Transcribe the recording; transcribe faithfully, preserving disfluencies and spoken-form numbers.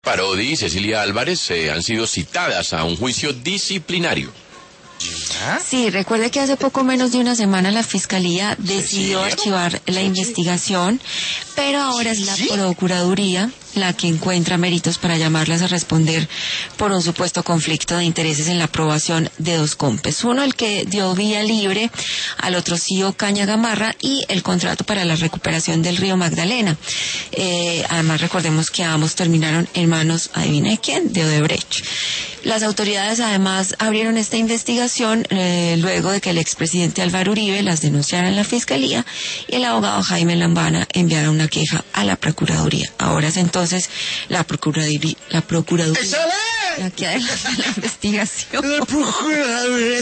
Parodi y Cecilia Álvarez eh, han sido citadas a un juicio disciplinario. ¿Ah? Sí, recuerde que hace poco menos de una semana la Fiscalía decidió archivar la investigación, pero ahora es la Procuraduría la que encuentra méritos para llamarlas a responder por un supuesto conflicto de intereses en la aprobación de dos compes. Uno, el que dio vía libre al otro C E O Caña Gamarra, y el contrato para la recuperación del río Magdalena. Eh, además, recordemos que ambos terminaron en manos, adivine quién, de Odebrecht. Las autoridades además abrieron esta investigación eh, luego de que el expresidente Álvaro Uribe las denunciara en la Fiscalía y el abogado Jaime Lambana enviara una queja a la Procuraduría. Ahora es entonces la Procuraduría, la Procuraduría la que adelanta la investigación. La Procuraduría.